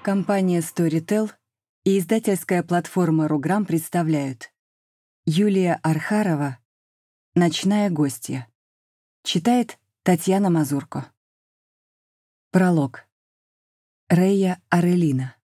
Компания Storytel и издательская платформа «Руграм» представляют Юлия Архарова «Ночная гостья». Читает Татьяна Мазурко. Пролог. Рея Арелина.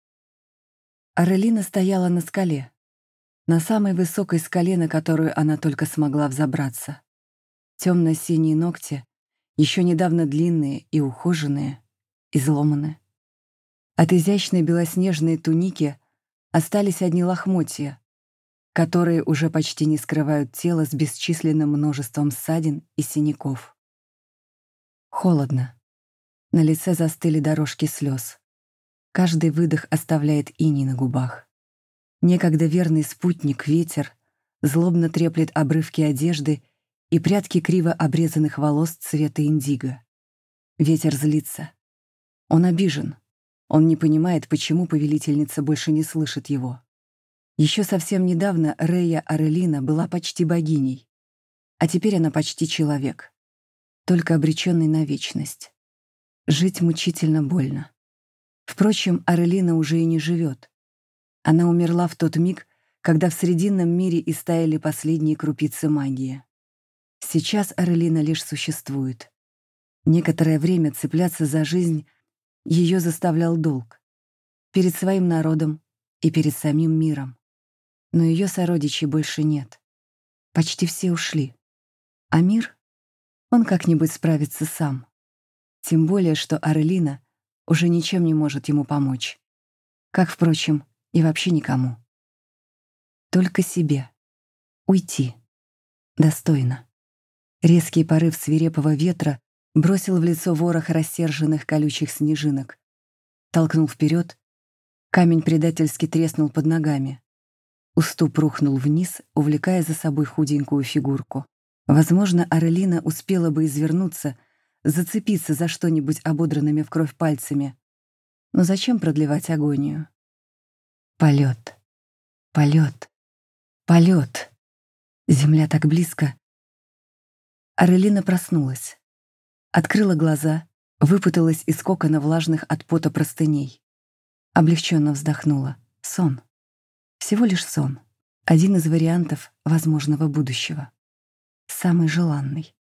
Арелина стояла на скале, на самой высокой скале, на которую она только смогла взобраться. Темно-синие ногти, еще недавно длинные и ухоженные, изломаны. От изящной белоснежной туники остались одни лохмотья, которые уже почти не скрывают тело с бесчисленным множеством ссадин и синяков. Холодно. На лице застыли дорожки слез. Каждый выдох оставляет иней на губах. Некогда верный спутник, ветер, злобно треплет обрывки одежды и прядки криво обрезанных волос цвета индиго. Ветер злится. Он обижен. Он не понимает, почему повелительница больше не слышит его. Еще совсем недавно Рея Арелина была почти богиней, а теперь она почти человек, только обреченный на вечность. Жить мучительно больно. Впрочем, Арелина уже и не живет. Она умерла в тот миг, когда в Срединном мире истаяли последние крупицы магии. Сейчас Арелина лишь существует. Некоторое время цепляться за жизнь ее заставлял долг. Перед своим народом и перед самим миром. Но ее сородичей больше нет. Почти все ушли. А мир? Он как-нибудь справится сам. Тем более, что Арелина уже ничем не может ему помочь. Как, впрочем, и вообще никому. Только себе. Уйти. Достойно. Резкий порыв свирепого ветра бросил в лицо ворох рассерженных колючих снежинок. Толкнул вперед, камень предательски треснул под ногами. Уступ рухнул вниз, увлекая за собой худенькую фигурку. Возможно, Арелина успела бы извернуться, зацепиться за что-нибудь ободранными в кровь пальцами. Но зачем продлевать агонию? Полет. Полет. Полет. Земля так близко. Арелина проснулась. Открыла глаза, выпуталась из кокона влажных от пота простыней. Облегченно вздохнула. Сон. Всего лишь сон. Один из вариантов возможного будущего. Самый желанный.